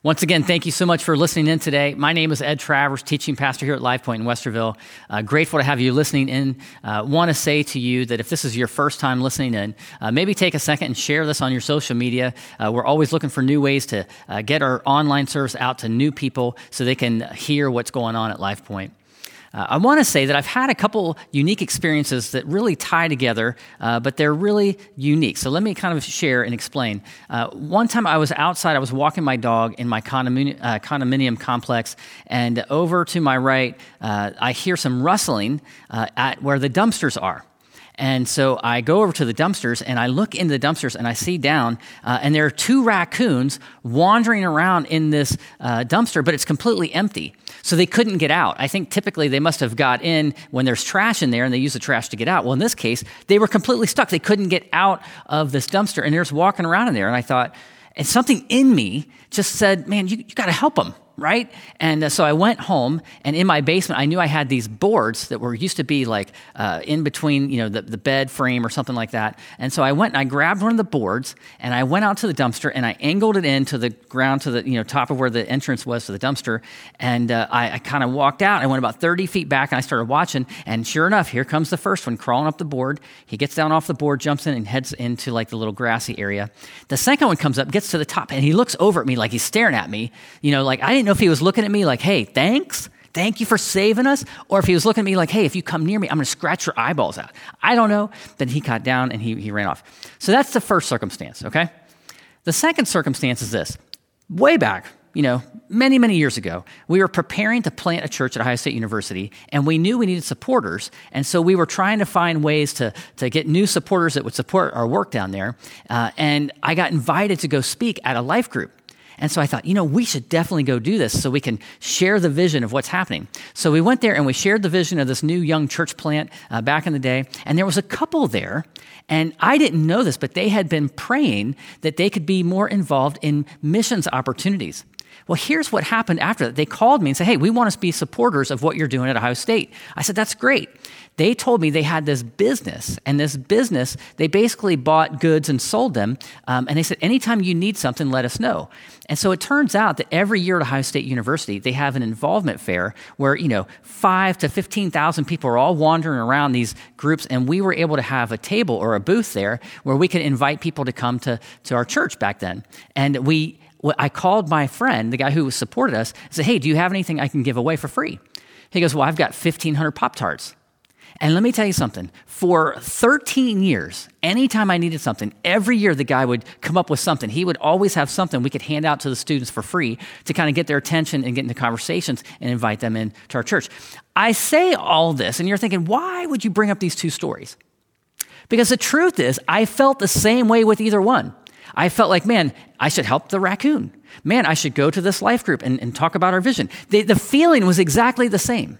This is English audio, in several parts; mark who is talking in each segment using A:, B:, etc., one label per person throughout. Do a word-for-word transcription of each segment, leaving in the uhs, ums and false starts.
A: Once again, thank you so much for listening in today. My name is Ed Travers, teaching pastor here at Life Point in Westerville. Uh, grateful to have you listening in. Uh, want to say to you that if this is your first time listening in, uh, maybe take a second and share this on your social media. Uh, we're always looking for new ways to uh, get our online service out to new people so they can hear what's going on at Life Point. Uh, I want to say that I've had a couple unique experiences that really tie together, uh, but they're really unique. So let me kind of share and explain. Uh, one time I was outside, I was walking my dog in my condominium, uh, condominium complex, and over to my right, uh, I hear some rustling uh, at where the dumpsters are. And so I go over to the dumpsters, and I look into the dumpsters, and I see down, uh, and there are two raccoons wandering around in this uh, dumpster, but it's completely empty. So they couldn't get out. I think typically they must have got in when there's trash in there, and they use the trash to get out. Well, in this case, they were completely stuck. They couldn't get out of this dumpster, and they're just walking around in there. And I thought, and something in me just said, man, you, you got to help them. Right? And uh, so I went home, and in my basement, I knew I had these boards that were used to be like uh, in between, you know, the, the bed frame or something like that. And so I went and I grabbed one of the boards, and I went out to the dumpster, and I angled it into the ground to the, you know, top of where the entrance was to the dumpster. And uh, I, I kind of walked out. I went about thirty feet back, and I started watching. And sure enough, here comes the first one crawling up the board. He gets down off the board, jumps in, and heads into like the little grassy area. The second one comes up, gets to the top, and he looks over at me like he's staring at me. You know, like I didn't know if he was looking at me like, hey, thanks, thank you for saving us, or if he was looking at me like, hey, if you come near me, I'm going to scratch your eyeballs out. I don't know. Then he got down and he, he ran off. So that's the first circumstance, okay? The second circumstance is this. Way back, you know, many, many years ago, we were preparing to plant a church at Ohio State University, and we knew we needed supporters, and so we were trying to find ways to, to get new supporters that would support our work down there, uh, and I got invited to go speak at a life group. And so I thought, you know, we should definitely go do this so we can share the vision of what's happening. So we went there and we shared the vision of this new young church plant uh, back in the day. And there was a couple there, and I didn't know this, but they had been praying that they could be more involved in missions opportunities. Well, here's what happened after that. They called me and said, hey, we want to be supporters of what you're doing at Ohio State. I said, that's great. They told me they had this business, and this business, they basically bought goods and sold them, um, and they said, anytime you need something, let us know. And so it turns out that every year at Ohio State University, they have an involvement fair where, you know, five to fifteen thousand people are all wandering around these groups, and we were able to have a table or a booth there where we could invite people to come to, to our church back then. And we I called my friend, the guy who supported us, and said, hey, do you have anything I can give away for free? He goes, well, I've got fifteen hundred Pop-Tarts. And let me tell you something. For thirteen years, anytime I needed something, every year the guy would come up with something. He would always have something we could hand out to the students for free to kind of get their attention and get into conversations and invite them in to our church. I say all this, and you're thinking, why would you bring up these two stories? Because the truth is, I felt the same way with either one. I felt like, man, I should help the raccoon. Man, I should go to this life group and, and talk about our vision. The, the feeling was exactly the same.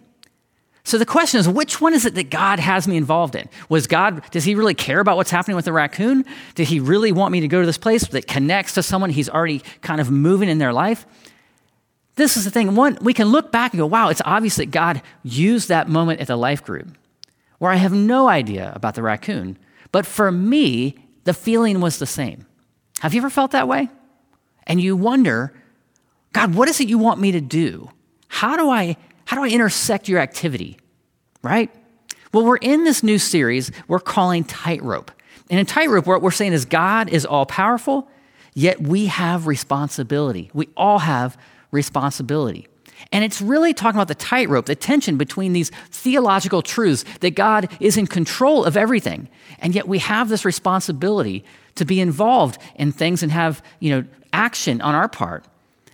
A: So the question is, which one is it that God has me involved in? Was God, does he really care about what's happening with the raccoon? Did he really want me to go to this place that connects to someone he's already kind of moving in their life? This is the thing. One, we can look back and go, wow, it's obvious that God used that moment at the life group where I have no idea about the raccoon. But for me, the feeling was the same. Have you ever felt that way? And you wonder, God, what is it you want me to do? How do I how do I intersect your activity? Right? Well, we're in this new series we're calling Tightrope. And in Tightrope, what we're saying is God is all powerful, yet we have responsibility. We all have responsibility. And it's really talking about the tightrope, the tension between these theological truths that God is in control of everything. And yet we have this responsibility to be involved in things and have, you know, action on our part.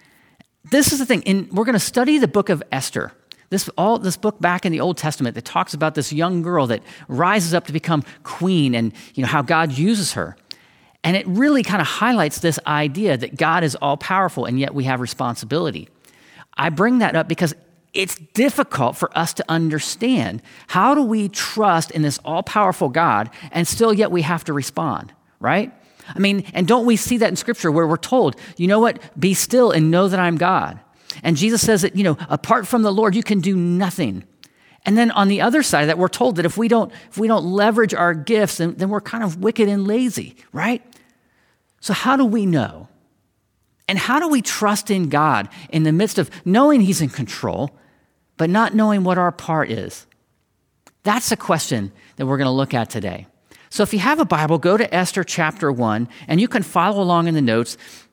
A: This is the thing. In, we're going to study the book of Esther. This all this book back in the Old Testament that talks about this young girl that rises up to become queen and, you know, how God uses her. And it really kind of highlights this idea that God is all powerful and yet we have responsibility. I bring that up because it's difficult for us to understand how do we trust in this all-powerful God and still yet we have to respond, right? I mean, and don't we see that in Scripture where we're told, you know what, be still and know that I'm God. And Jesus says that, you know, apart from the Lord, you can do nothing. And then on the other side of that, we're told that if we don't, if we don't leverage our gifts, then, then we're kind of wicked and lazy, right? So how do we know? And how do we trust in God in the midst of knowing he's in control, but not knowing what our part is? That's the question that we're going to look at today. So if you have a Bible, go to Esther chapter one, and you can follow along in the notes.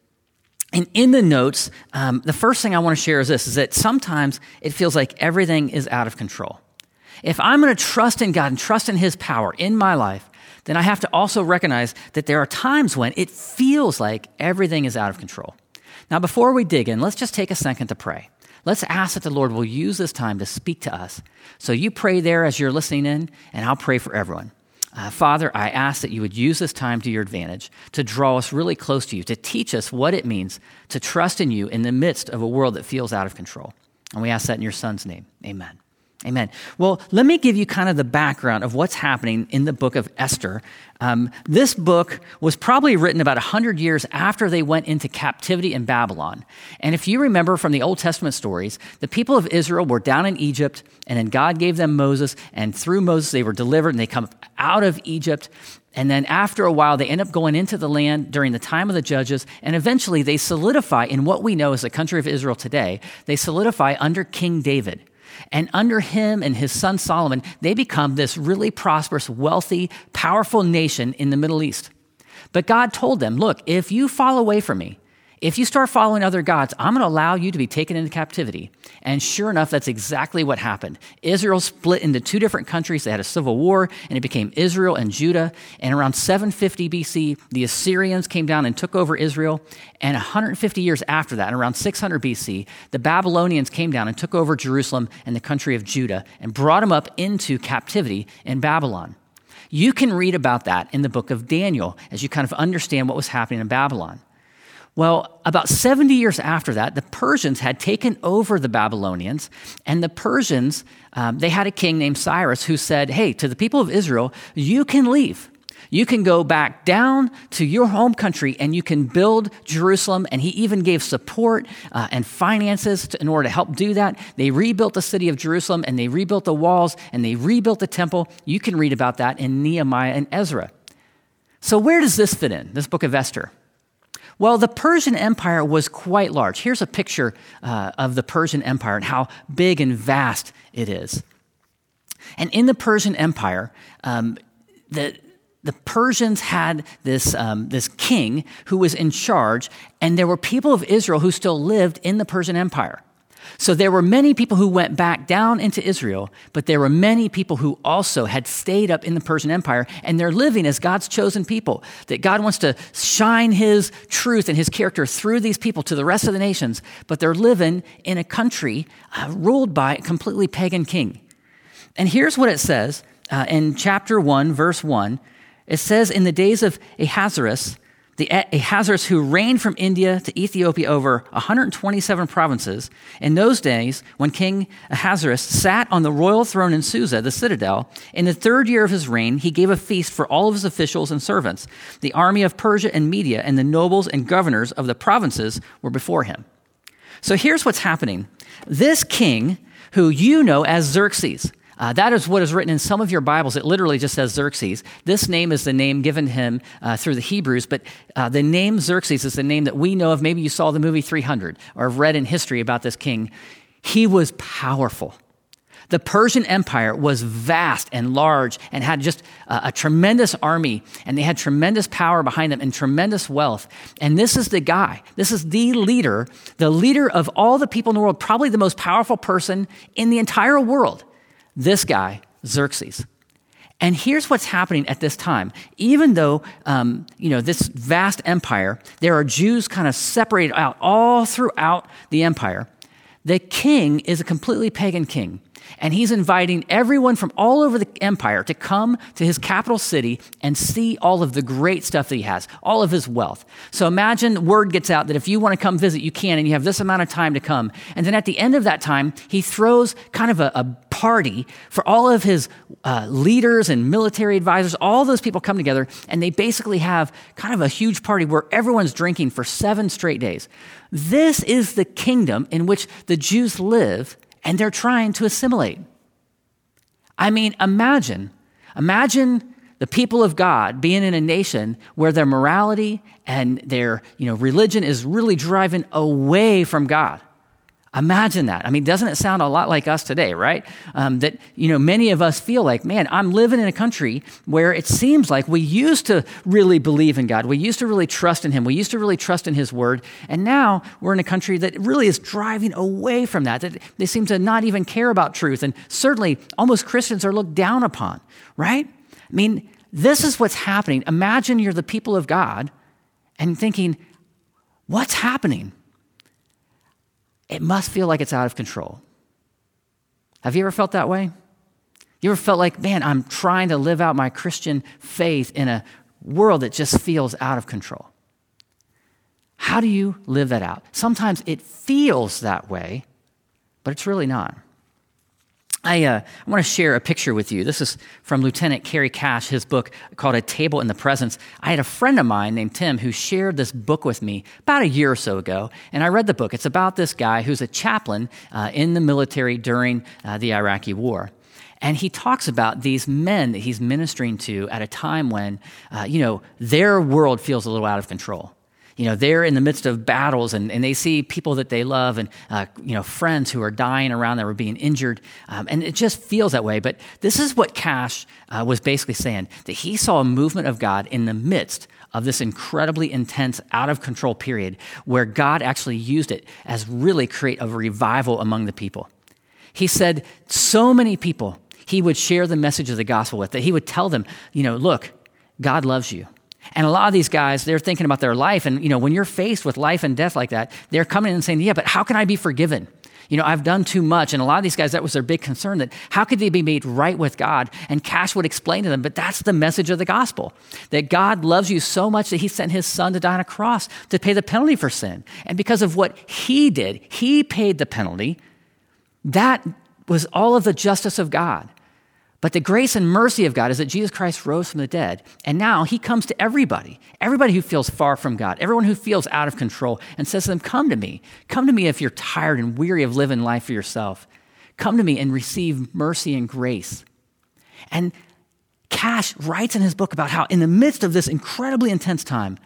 A: And in the notes, um, the first thing I want to share is this, is that sometimes it feels like everything is out of control. If I'm going to trust in God and trust in his power in my life, then I have to also recognize that there are times when it feels like everything is out of control. Now, before we dig in, let's just take a second to pray. Let's ask that the Lord will use this time to speak to us. So you pray there as you're listening in, and I'll pray for everyone. Uh, Father, I ask that you would use this time to your advantage, to draw us really close to you, to teach us what it means to trust in you in the midst of a world that feels out of control. And we ask that in your son's name. Amen. Amen. Well, let me give you kind of the background of what's happening in the book of Esther. Um, this book was probably written about one hundred years after they went into captivity in Babylon. And if you remember from the Old Testament stories, the people of Israel were down in Egypt, and then God gave them Moses, and through Moses they were delivered, and they come out of Egypt. And then after a while, they end up going into the land during the time of the judges, and eventually they solidify in what we know as the country of Israel today. They solidify under King David. And under him and his son Solomon, they become this really prosperous, wealthy, powerful nation in the Middle East. But God told them, look, if you fall away from me, if you start following other gods, I'm going to allow you to be taken into captivity. And sure enough, that's exactly what happened. Israel split into two different countries. They had a civil war, and it became Israel and Judah. And around seven fifty B C, the Assyrians came down and took over Israel. And one hundred fifty years after that, around six hundred B C, the Babylonians came down and took over Jerusalem and the country of Judah and brought them up into captivity in Babylon. You can read about that in the book of Daniel as you kind of understand what was happening in Babylon. Well, about seventy years after that, the Persians had taken over the Babylonians, and the Persians, um, they had a king named Cyrus who said, hey, to the people of Israel, you can leave. You can go back down to your home country and you can build Jerusalem. And he even gave support uh, and finances to, in order to help do that. They rebuilt the city of Jerusalem, and they rebuilt the walls, and they rebuilt the temple. You can read about that in Nehemiah and Ezra. So where does this fit in, this book of Esther? Well, the Persian Empire was quite large. Here's a picture uh, of the Persian Empire and how big and vast it is. And in the Persian Empire, um, the the Persians had this um, this king who was in charge, and there were people of Israel who still lived in the Persian Empire. So there were many people who went back down into Israel, but there were many people who also had stayed up in the Persian Empire, and they're living as God's chosen people, that God wants to shine his truth and his character through these people to the rest of the nations, but they're living in a country uh, ruled by a completely pagan king. And here's what it says uh, in chapter one, verse one. It says, in the days of Ahasuerus, the Ahasuerus who reigned from India to Ethiopia over one hundred twenty-seven provinces, in those days when King Ahasuerus sat on the royal throne in Susa, the citadel, in the third year of his reign, he gave a feast for all of his officials and servants. The army of Persia and Media and the nobles and governors of the provinces were before him. So here's what's happening. This king, who you know as Xerxes, Uh, that is what is written in some of your Bibles. It literally just says Xerxes. This name is the name given him uh, through the Hebrews, but uh, the name Xerxes is the name that we know of. Maybe you saw the movie three hundred or have read in history about this king. He was powerful. The Persian Empire was vast and large and had just a, a tremendous army, and they had tremendous power behind them and tremendous wealth. And this is the guy. This is the leader, the leader of all the people in the world, probably the most powerful person in the entire world. This guy, Xerxes. And here's what's happening at this time. Even though, um, you know, this vast empire, there are Jews kind of separated out all throughout the empire. The king is a completely pagan king. And he's inviting everyone from all over the empire to come to his capital city and see all of the great stuff that he has, all of his wealth. So imagine word gets out that if you want to come visit, you can, and you have this amount of time to come. And then at the end of that time, he throws kind of a, a party for all of his uh, leaders and military advisors. All those people come together, and they basically have kind of a huge party where everyone's drinking for seven straight days. This is the kingdom in which the Jews live, and they're trying to assimilate. I mean, imagine, imagine the people of God being in a nation where their morality and their, you know, religion is really driving away from God. Imagine that. I mean, doesn't it sound a lot like us today, right? Um, that, you know, many of us feel like, man, I'm living in a country where it seems like we used to really believe in God. We used to really trust in him. We used to really trust in his word. And now we're in a country that really is driving away from that, that they seem to not even care about truth. And certainly almost Christians are looked down upon, right? I mean, this is what's happening. Imagine you're the people of God and thinking, what's happening? It must feel like it's out of control. Have you ever felt that way? You ever felt like, man, I'm trying to live out my Christian faith in a world that just feels out of control? How do you live that out? Sometimes it feels that way, but it's really not. I, uh, I want to share a picture with you. This is from Lieutenant Kerry Cash, his book called A Table in the Presence. I had a friend of mine named Tim who shared this book with me about a year or so ago, and I read the book. It's about this guy who's a chaplain uh, in the military during uh, the Iraqi war. And he talks about these men that he's ministering to at a time when, uh, you know, their world feels a little out of control. You know, they're in the midst of battles and, and they see people that they love and, uh, you know, friends who are dying around them or being injured. Um, and it just feels that way. But this is what Cash uh, was basically saying, that he saw a movement of God in the midst of this incredibly intense, out of control period where God actually used it as really create a revival among the people. He said so many people he would share the message of the gospel with, that he would tell them, you know, look, God loves you. And a lot of these guys, they're thinking about their life. And, you know, when you're faced with life and death like that, they're coming in and saying, yeah, but how can I be forgiven? You know, I've done too much. And a lot of these guys, that was their big concern, that how could they be made right with God? And Cash would explain to them, but that's the message of the gospel, that God loves you so much that he sent his son to die on a cross to pay the penalty for sin. And because of what he did, he paid the penalty. That was all of the justice of God. But the grace and mercy of God is that Jesus Christ rose from the dead, and now he comes to everybody, everybody who feels far from God, everyone who feels out of control, and says to them, come to me. Come to me if you're tired and weary of living life for yourself. Come to me and receive mercy and grace. And Cash writes in his book about how in the midst of this incredibly intense time,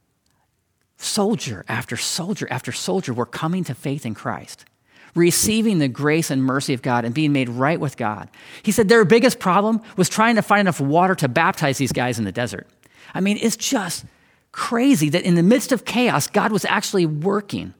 A: soldier after soldier after soldier were coming to faith in Christ, receiving the grace and mercy of God and being made right with God. He said their biggest problem was trying to find enough water to baptize these guys in the desert. I mean, it's just crazy that in the midst of chaos, God was actually working.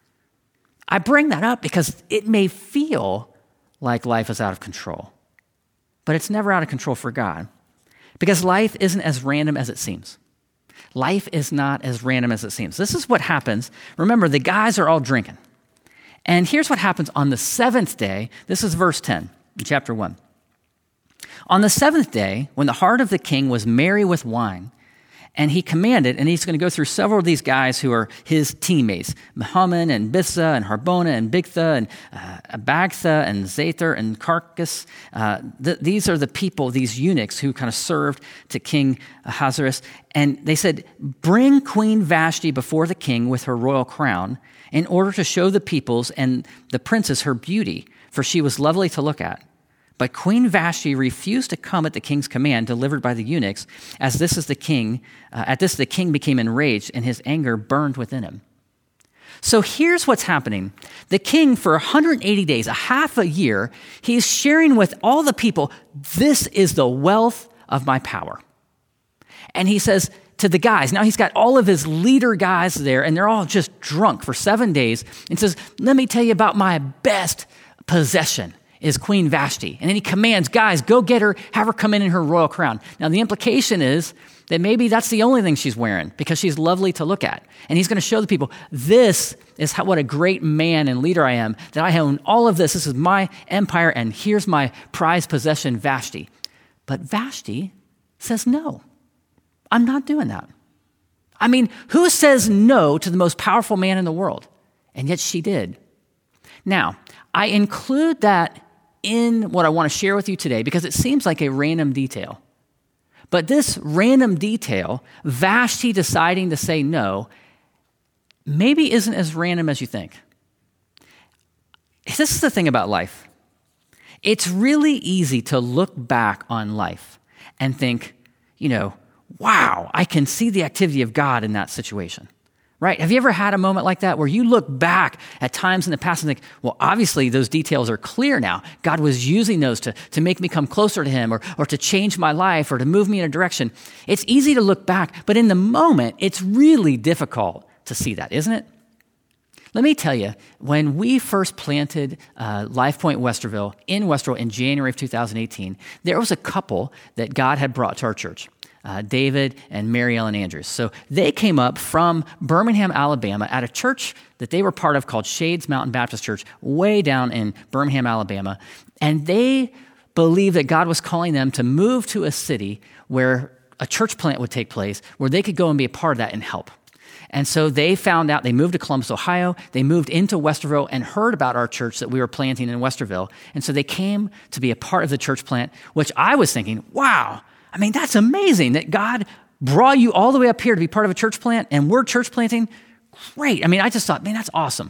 A: I bring that up because it may feel like life is out of control, but it's never out of control for God, because life isn't as random as it seems. Life is not as random as it seems. This is what happens. Remember, the guys are all drinking. And here's what happens on the seventh day. This is verse ten in chapter one. On the seventh day, when the heart of the king was merry with wine, and he commanded, and he's going to go through several of these guys who are his teammates, Mahaman and Bissa and Harbona and Bigtha and uh, Abagtha and Zather and Carcass. Uh, th- these are the people, these eunuchs who kind of served to King Ahasuerus. And they said, bring Queen Vashti before the king with her royal crown in order to show the peoples and the princes her beauty, for she was lovely to look at. But Queen Vashti refused to come at the king's command delivered by the eunuchs, as this is the king. Uh, at this, the king became enraged, and his anger burned within him. So here's what's happening. The king, for one hundred eighty days, a half a year, he's sharing with all the people, this is the wealth of my power. And he says to the guys, now he's got all of his leader guys there, and they're all just drunk for seven days, and says, let me tell you about my best possession is Queen Vashti. And then he commands, guys, go get her, have her come in in her royal crown. Now, the implication is that maybe that's the only thing she's wearing because she's lovely to look at. And he's going to show the people, this is how, what a great man and leader I am, that I own all of this. This is my empire, and here's my prized possession, Vashti. But Vashti says, no, I'm not doing that. I mean, who says no to the most powerful man in the world? And yet she did. Now, I include that in what I want to share with you today because it seems like a random detail. But this random detail, Vashti deciding to say no, maybe isn't as random as you think. This is the thing about life. It's really easy to look back on life and think, you know, wow, I can see the activity of God in that situation, right? Have you ever had a moment like that where you look back at times in the past and think, well, obviously those details are clear now. God was using those to, to make me come closer to him or, or to change my life or to move me in a direction. It's easy to look back, but in the moment, it's really difficult to see that, isn't it? Let me tell you, when we first planted uh, Life Point Westerville in Westerville in January of two thousand eighteen, there was a couple that God had brought to our church, uh, David and Mary Ellen Andrews. So they came up from Birmingham, Alabama, at a church that they were part of called Shades Mountain Baptist Church, way down in Birmingham, Alabama. And they believed that God was calling them to move to a city where a church plant would take place, where they could go and be a part of that and help. And so they found out, they moved to Columbus, Ohio, they moved into Westerville and heard about our church that we were planting in Westerville. And so they came to be a part of the church plant, which I was thinking, wow, I mean, that's amazing that God brought you all the way up here to be part of a church plant and we're church planting. Great. I mean, I just thought, man, that's awesome.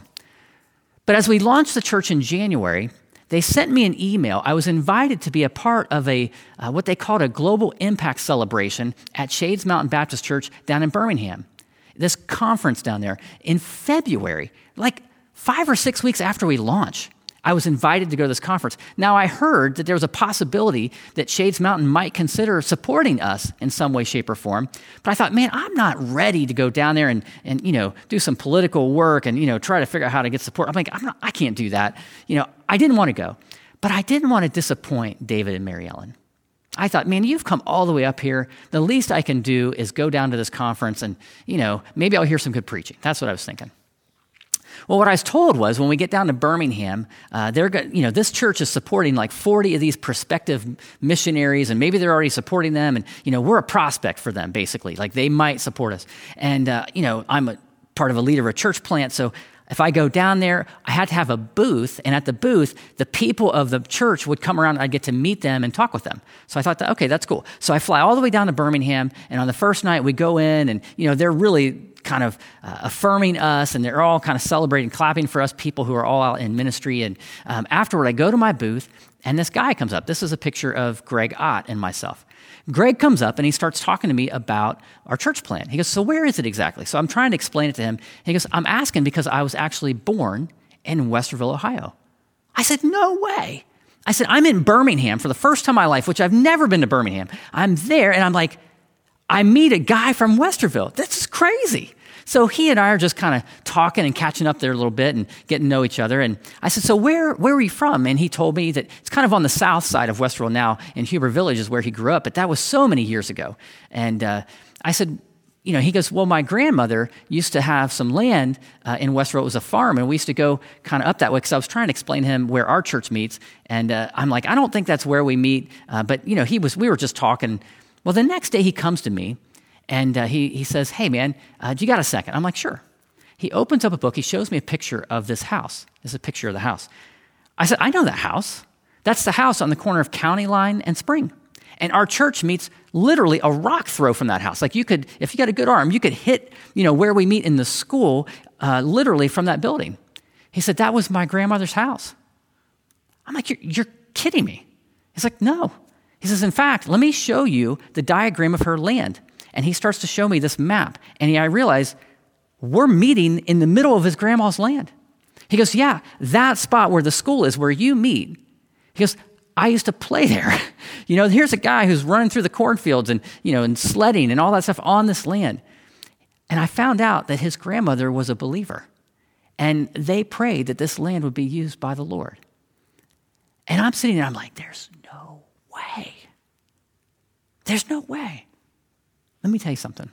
A: But as we launched the church in January, they sent me an email. I was invited to be a part of a uh, what they called a global impact celebration at Shades Mountain Baptist Church down in Birmingham. This conference down there in February, like five or six weeks after we launched, I was invited to go to this conference. Now, I heard that there was a possibility that Shades Mountain might consider supporting us in some way, shape, or form. But I thought, man, I'm not ready to go down there and, and you know, do some political work and, you know, try to figure out how to get support. I'm like, I'm not, I can't do that. You know, I didn't want to go. But I didn't want to disappoint David and Mary Ellen. I thought, man, you've come all the way up here. The least I can do is go down to this conference and, you know, maybe I'll hear some good preaching. That's what I was thinking. Well, what I was told was when we get down to Birmingham, uh, they're go- you know, this church is supporting like forty of these prospective missionaries, and maybe they're already supporting them, and, you know, we're a prospect for them, basically. Like, they might support us. And, uh, you know, I'm a part of a leader of a church plant, so if I go down there, I had to have a booth, and at the booth, the people of the church would come around, and I'd get to meet them and talk with them. So I thought, that, okay, that's cool. So I fly all the way down to Birmingham, and on the first night, we go in, and, you know, they're really kind of uh, affirming us, and they're all kind of celebrating, clapping for us, people who are all out in ministry. And um, afterward, I go to my booth, and this guy comes up. This is a picture of Greg Ott and myself. Greg comes up and he starts talking to me about our church plant. He goes, so where is it exactly? So I'm trying to explain it to him. He goes, I'm asking because I was actually born in Westerville, Ohio. I said, no way. I said, I'm in Birmingham for the first time in my life, which I've never been to Birmingham. I'm there and I'm like, I meet a guy from Westerville. That's crazy. So he and I are just kind of talking and catching up there a little bit and getting to know each other. And I said, so where, where are you from? And he told me that it's kind of on the south side of Westerville now, and Huber Village is where he grew up, but that was so many years ago. And uh, I said, you know, he goes, well, my grandmother used to have some land uh, in Westerville. It was a farm, and we used to go kind of up that way because I was trying to explain to him where our church meets. And uh, I'm like, I don't think that's where we meet. Uh, but, you know, he was, we were just talking. Well, the next day he comes to me, and uh, he, he says, hey, man, uh, do you got a second? I'm like, sure. He opens up a book. He shows me a picture of this house. This is a picture of the house. I said, I know that house. That's the house on the corner of County Line and Spring. And our church meets literally a rock throw from that house. Like, you could, if you got a good arm, you could hit, you know, where we meet in the school, uh, literally from that building. He said, that was my grandmother's house. I'm like, you're, you're kidding me. He's like, no. He says, in fact, let me show you the diagram of her land. And he starts to show me this map. And he, I realize we're meeting in the middle of his grandma's land. He goes, yeah, that spot where the school is, where you meet. He goes, I used to play there. You know, here's a guy who's running through the cornfields and, you know, and sledding and all that stuff on this land. And I found out that his grandmother was a believer. And they prayed that this land would be used by the Lord. And I'm sitting there, I'm like, there's no way. There's no way. Let me tell you something.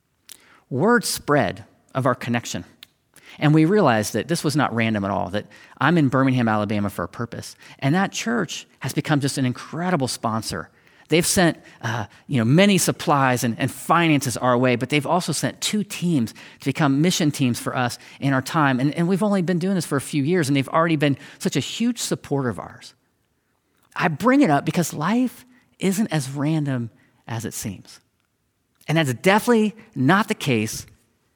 A: Word spread of our connection. And we realized that this was not random at all, that I'm in Birmingham, Alabama for a purpose. And that church has become just an incredible sponsor. They've sent uh, you know, many supplies and, and finances our way, but they've also sent two teams to become mission teams for us in our time. And, and we've only been doing this for a few years, and they've already been such a huge supporter of ours. I bring it up because life isn't as random as it seems. And that's definitely not the case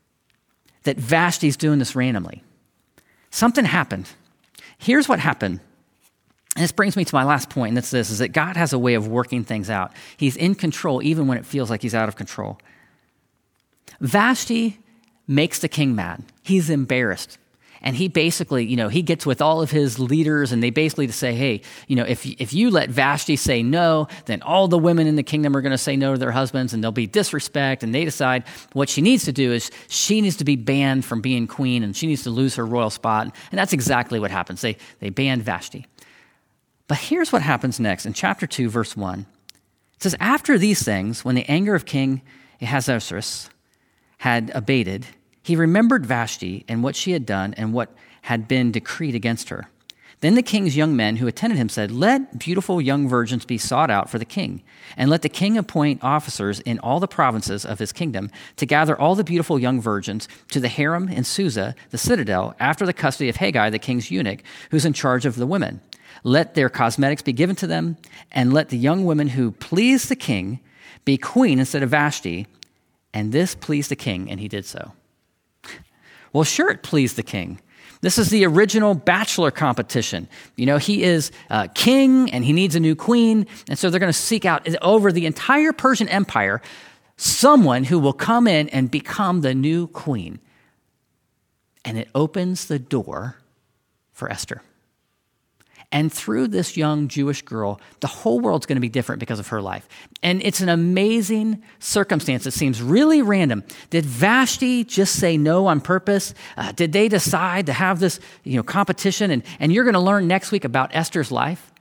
A: that Vashti's doing this randomly. Something happened. Here's what happened And this brings me to my last point, and that's this, is that God has a way of working things out. He's in control even when it feels like he's out of control. Vashti makes the king mad. He's embarrassed. And he basically, you know, he gets with all of his leaders and they basically to say, hey, you know, if if you let Vashti say no, then all the women in the kingdom are going to say no to their husbands and there'll be disrespect. And they decide what she needs to do is she needs to be banned from being queen and she needs to lose her royal spot. And that's exactly what happens. They, they banned Vashti. But here's what happens next in chapter two, verse one. It says, after these things, when the anger of King Ahasuerus had abated, he remembered Vashti and what she had done and what had been decreed against her. Then the king's young men who attended him said, let beautiful young virgins be sought out for the king, and let the king appoint officers in all the provinces of his kingdom to gather all the beautiful young virgins to the harem in Susa, the citadel, after the custody of Haggai, the king's eunuch, who's in charge of the women. Let their cosmetics be given to them, and let the young women who please the king be queen instead of Vashti. And this pleased the king, and he did so. Well, sure, it pleased the king. This is the original bachelor competition. You know, he is uh, king and he needs a new queen. And so they're going to seek out over the entire Persian Empire someone who will come in and become the new queen. And it opens the door for Esther. And through this young Jewish girl, the whole world's going to be different because of her life. And it's an amazing circumstance. It seems really random. Did Vashti just say no on purpose? Uh, did they decide to have this, you know, competition? And, and you're going to learn next week about Esther's life.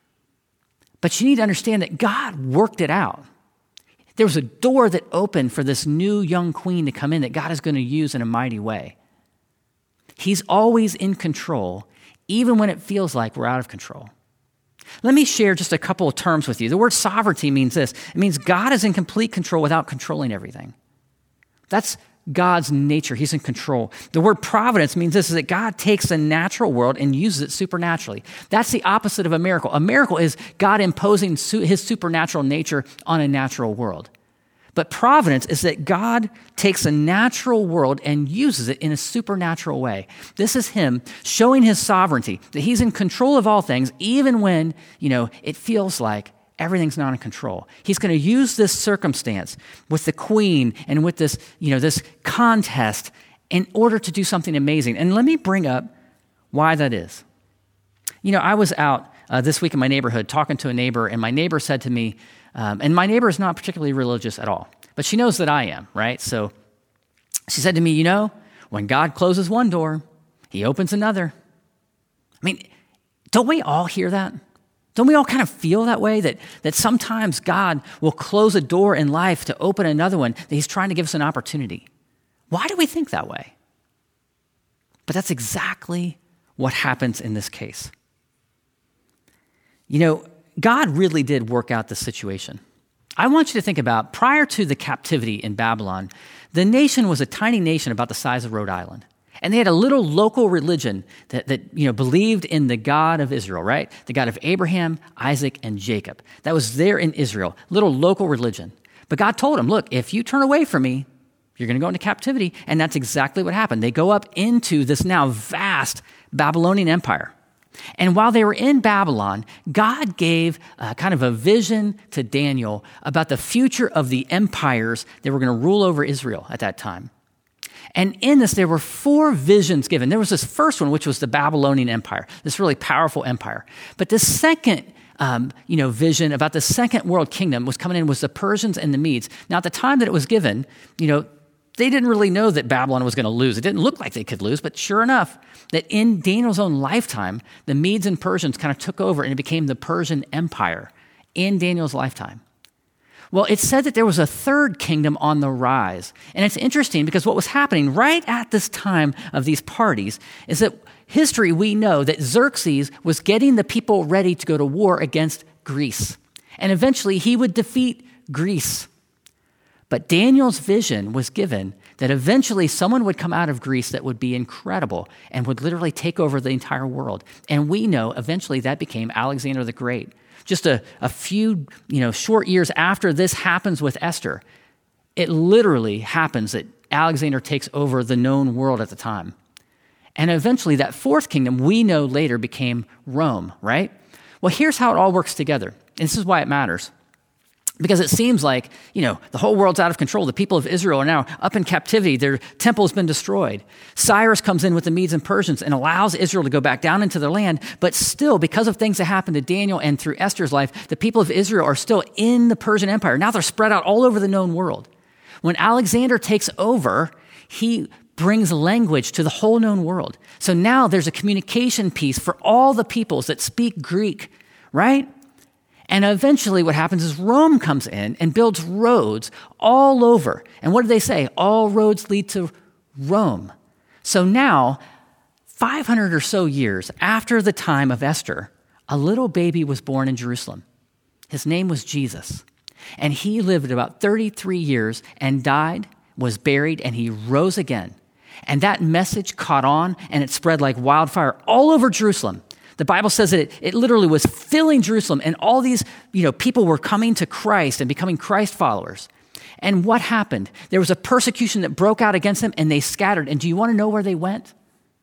A: But you need to understand that God worked it out. There was a door that opened for this new young queen to come in that God is going to use in a mighty way. He's always in control, even when it feels like we're out of control. Let me share just a couple of terms with you. The word sovereignty means this. It means God is in complete control without controlling everything. That's God's nature. He's in control. The word providence means this, is that God takes the natural world and uses it supernaturally. That's the opposite of a miracle. A miracle is God imposing his supernatural nature on a natural world. But providence is that God takes a natural world and uses it in a supernatural way. This is him showing his sovereignty, that he's in control of all things, even when, you know, it feels like everything's not in control. He's going to use this circumstance with the queen and with this, you know, this contest in order to do something amazing. And let me bring up why that is. You know, I was out uh, this week in my neighborhood talking to a neighbor, and my neighbor said to me, Um, and my neighbor is not particularly religious at all, but she knows that I am, right? So she said to me, you know, when God closes one door, he opens another. I mean, don't we all hear that? Don't we all kind of feel that way, that, that sometimes God will close a door in life to open another one, that he's trying to give us an opportunity? Why do we think that way? But that's exactly what happens in this case. You know, God really did work out the situation. I want you to think about, prior to the captivity in Babylon, the nation was a tiny nation about the size of Rhode Island. And they had a little local religion that, that you know, believed in the God of Israel, right? The God of Abraham, Isaac, and Jacob. That was there in Israel, little local religion. But God told them, look, if you turn away from me, you're going to go into captivity. And that's exactly what happened. They go up into this now vast Babylonian empire. And while they were in Babylon, God gave uh, kind of a vision to Daniel about the future of the empires that were going to rule over Israel at that time. And in this, there were four visions given. There was this first one, which was the Babylonian Empire, this really powerful empire. But the second um, you know, vision about the second world kingdom was coming in was the Persians and the Medes. Now, at the time that it was given, you know, they didn't really know that Babylon was going to lose. It didn't look like they could lose, but sure enough, that in Daniel's own lifetime, the Medes and Persians kind of took over and it became the Persian Empire in Daniel's lifetime. Well, it said that there was a third kingdom on the rise. And it's interesting because what was happening right at this time of these parties is that history, we know that Xerxes was getting the people ready to go to war against Greece. And eventually he would defeat Greece. But Daniel's vision was given that eventually someone would come out of Greece that would be incredible and would literally take over the entire world. And we know eventually that became Alexander the Great. Just a, a few, you know, short years after this happens with Esther, it literally happens that Alexander takes over the known world at the time. And eventually that fourth kingdom we know later became Rome, right? Well, here's how it all works together. And this is why it matters. Because it seems like, you know, the whole world's out of control. The people of Israel are now up in captivity. Their temple has been destroyed. Cyrus comes in with the Medes and Persians and allows Israel to go back down into their land. But still, because of things that happened to Daniel and through Esther's life, the people of Israel are still in the Persian Empire. Now they're spread out all over the known world. When Alexander takes over, he brings language to the whole known world. So now there's a communication piece for all the peoples that speak Greek, right? And eventually what happens is Rome comes in and builds roads all over. And what do they say? All roads lead to Rome. So now, five hundred or so years after the time of Esther, a little baby was born in Jerusalem. His name was Jesus. And he lived about thirty-three years and died, was buried, and he rose again. And that message caught on and it spread like wildfire all over Jerusalem. The Bible says that it, it literally was filling Jerusalem, and all these, you know, people were coming to Christ and becoming Christ followers. And what happened? There was a persecution that broke out against them, and they scattered. And do you want to know where they went?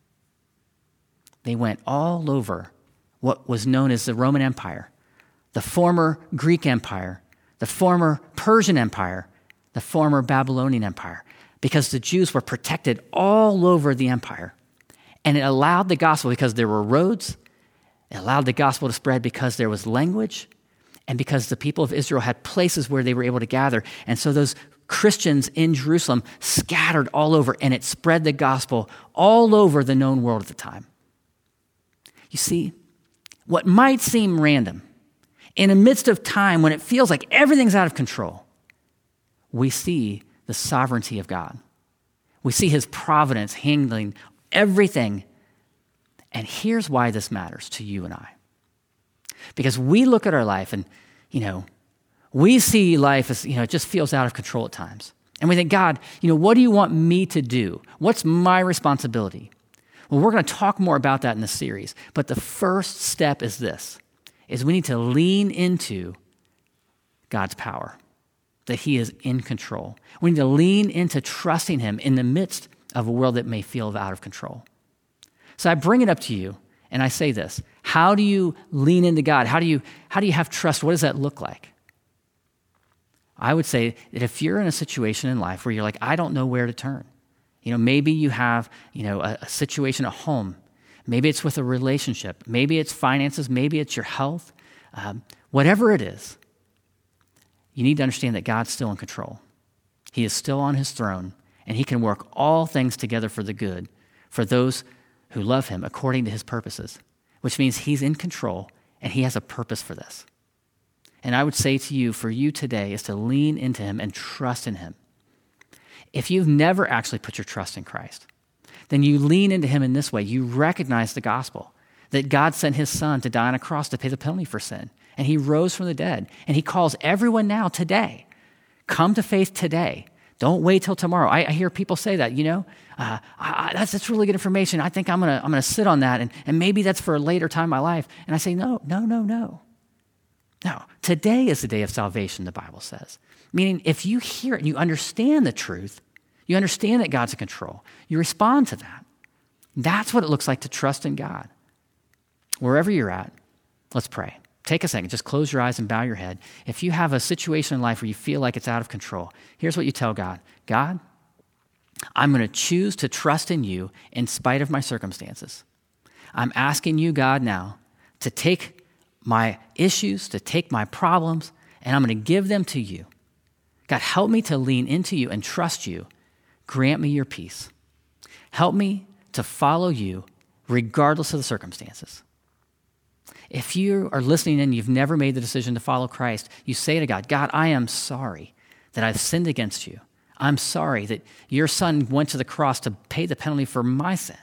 A: They went all over what was known as the Roman Empire, the former Greek Empire, the former Persian Empire, the former Babylonian Empire, because the Jews were protected all over the empire. And it allowed the gospel, because there were roads, it allowed the gospel to spread because there was language and because the people of Israel had places where they were able to gather. And so those Christians in Jerusalem scattered all over, and it spread the gospel all over the known world at the time. You see, what might seem random, in the midst of time when it feels like everything's out of control, we see the sovereignty of God. We see his providence handling everything. And here's why this matters to you and I. Because we look at our life and, you know, we see life as, you know, it just feels out of control at times. And we think, God, you know, what do you want me to do? What's my responsibility? Well, we're going to talk more about that in this series. But the first step is this, is we need to lean into God's power, that he is in control. We need to lean into trusting him in the midst of a world that may feel out of control. So I bring it up to you, and I say this. How do you lean into God? How do you, how do you have trust? What does that look like? I would say that if you're in a situation in life where you're like, I don't know where to turn. You know, maybe you have, you know, a, a situation at home. Maybe it's with a relationship. Maybe it's finances. Maybe it's your health. Um, whatever it is, you need to understand that God's still in control. He is still on his throne, and he can work all things together for the good for those who love him according to his purposes, which means he's in control and he has a purpose for this. And I would say to you, for you today, is to lean into him and trust in him. If you've never actually put your trust in Christ, then you lean into him in this way. You recognize the gospel, that God sent his son to die on a cross to pay the penalty for sin. And he rose from the dead. And he calls everyone now today, come to faith today. Don't wait till tomorrow. I, I hear people say that, you know, uh, I, I, that's, that's really good information. I think I'm going to I'm gonna sit on that, and, and maybe that's for a later time in my life. And I say, no, no, no, no. No, today is the day of salvation, the Bible says. Meaning if you hear it and you understand the truth, you understand that God's in control, you respond to that. That's what it looks like to trust in God. Wherever you're at, let's pray. Take a second, just close your eyes and bow your head. If you have a situation in life where you feel like it's out of control, here's what you tell God. God, I'm going to choose to trust in you in spite of my circumstances. I'm asking you, God, now to take my issues, to take my problems, and I'm going to give them to you. God, help me to lean into you and trust you. Grant me your peace. Help me to follow you regardless of the circumstances. If you are listening and you've never made the decision to follow Christ, you say to God, God, I am sorry that I've sinned against you. I'm sorry that your son went to the cross to pay the penalty for my sin.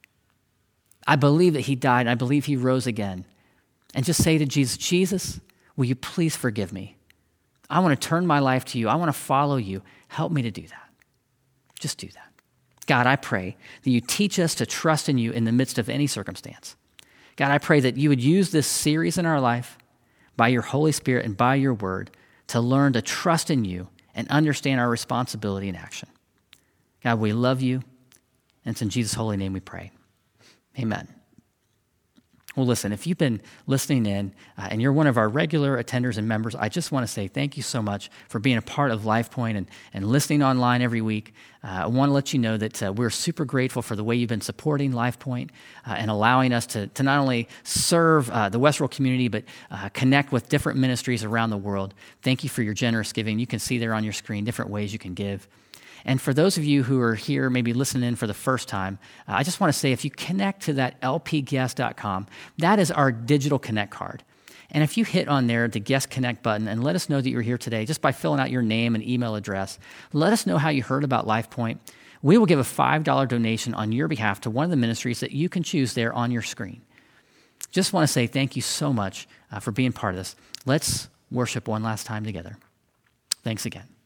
A: I believe that he died. I believe he rose again. And just say to Jesus, Jesus, will you please forgive me? I want to turn my life to you. I want to follow you. Help me to do that. Just do that. God, I pray that you teach us to trust in you in the midst of any circumstance. God, I pray that you would use this series in our life by your Holy Spirit and by your word to learn to trust in you and understand our responsibility in action. God, we love you, and it's in Jesus' holy name we pray. Amen. Well, listen, if you've been listening in uh, and you're one of our regular attenders and members, I just want to say thank you so much for being a part of LifePoint and, and listening online every week. Uh, I want to let you know that uh, we're super grateful for the way you've been supporting LifePoint uh, and allowing us to, to not only serve uh, the Westerville community, but uh, connect with different ministries around the world. Thank you for your generous giving. You can see there on your screen different ways you can give. And for those of you who are here, maybe listening in for the first time, uh, I just want to say if you connect to that L P guest dot com, that is our digital connect card. And if you hit on there, the Guest Connect button, and let us know that you're here today, just by filling out your name and email address, let us know how you heard about LifePoint. We will give a five dollars donation on your behalf to one of the ministries that you can choose there on your screen. Just want to say thank you so much uh, for being part of this. Let's worship one last time together. Thanks again.